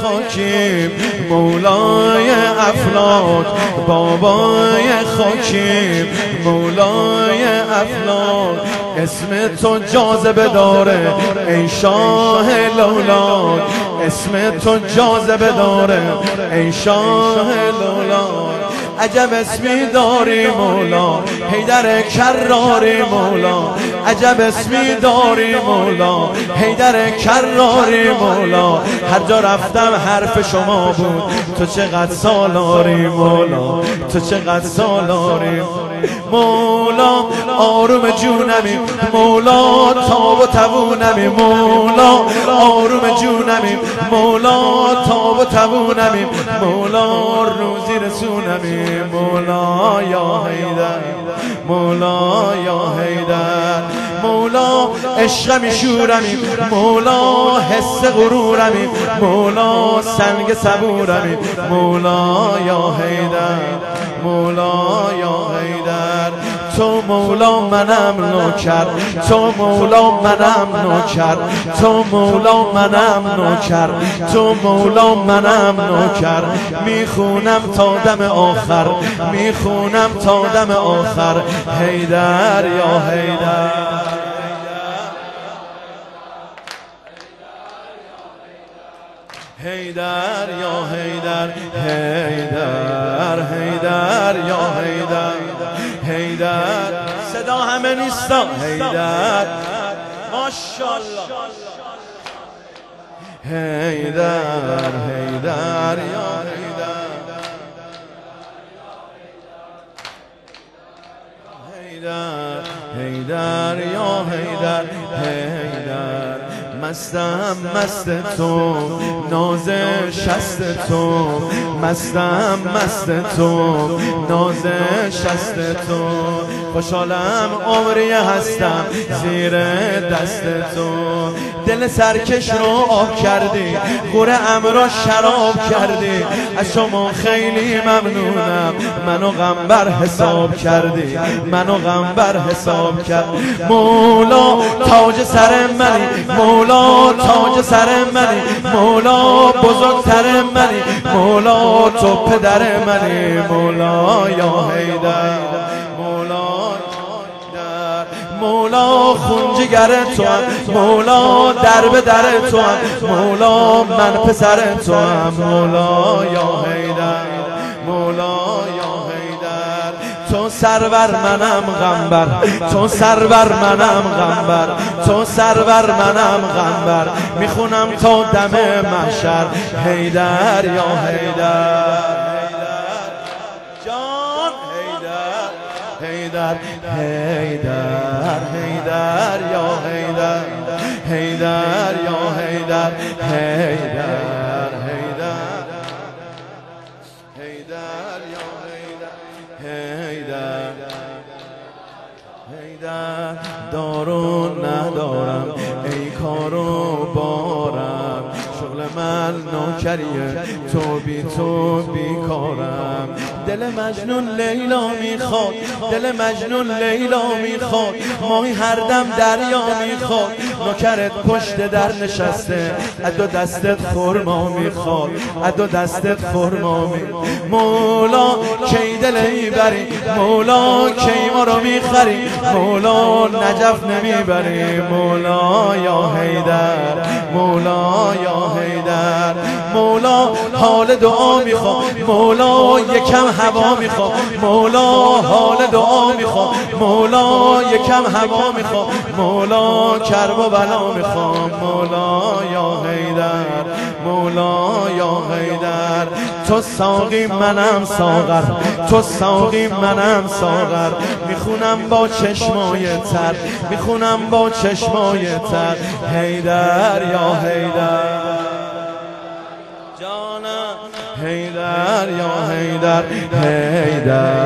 خاکیم، مولای افلاک بابای خاکیم، مولای افلاک. اسم تو جاذبه داره ای شاه لولاک، اسم تو جاذبه داره ای شاه لولاک. عجب اسمی داری مولا حیدر کراری مولا، عجب اسمی داری مولا حیدر کراری مولا. هر جا رفتم حرف شما بود، تو چقدر سالاری مولا، تو چقدر سالاری مولا. آروم جونمی مولا، تاب و توونمی مولا، آروم جونمی مولا، تاب و توونمی مولا. روزی رسونمی مولا یا حیدر، مولا یا حیدر مولا. عشقمی شورمی مولا، حس غرورمی مولا، سنگ صبورمی مولا یا حیدر، مولا یا حیدر. تو مولا منم نوکر، تو مولا منم نوکر، تو مولا منم نوکر، تو مولا منم نوکر. میخونم تا دم آخر، میخونم تا دم آخر. حیدر یا حیدر، حیدر یا حیدر، حیدر حیدر یا حیدر، حیدر. صدا همه نیستا حیدر ماشاءالله. حیدر حیدر یا حیدر، حیدر حیدر یا حیدر، حیدر. مستم مست تو، ناز شست تو، مستم مست تو، ناز شست تو. خوشحالم عمری هستم زیر دست تو. دل سرکش رو آب کردی، قرعه‌ام را شراب کردی. از شما خیلی ممنونم، منو غمبر حساب کردی، منو غمبر حساب کرد. مولا تاج سر منی مولا، تاج سر منی مولا، بزرگتر منی مولا، تو پدر منی مولا یا حیدر، مولا مولا. خون جگر تو هم مولا، در به در تو هم مولا، من پسر تو هم مولا یا حیدر، مولا یا حیدر. تو سرور منم غمبر، تو سرور منم غمبر، تو سرور منم غمبر. میخونم تا دم محشر. حیدر یا حیدر جان، حیدر حیدر حیدر یا حیدر، حیدر یا حیدر، حیدر حیدر، حیدر یا حیدر، حیدر حیدر. دارو ندارم ای کارو بارم، شغل من نوکریه تو بی تو بیکارم. دل مجنون لیلا میخواد، دل مجنون لیلا میخواد، ماهی هر دم دریا میخواد. نوکرت پشت در نشسته، ادو دستت خرما میخواد، ادو دستت خرما میخواد. مولا کی دل میبری مولا، کی ما رو میخری مولا، نجف نمیبری مولا یا حیدر، مولا یا حیدر. مولا حال دعا میخواد مولا، یکم هوا میخواد مولا، حال دعا میخواد مولا، یکم هوا میخواد مولا، کرب و بلا میخواد مولا یا حیدر، مولا یا حیدر. تو ساقی منم ساغر، تو ساقی منم ساغر. میخونم با چشمای تر، میخونم با چشمای تر. حیدر یا حیدر جانم، حیدر یا حیدر، حیدر.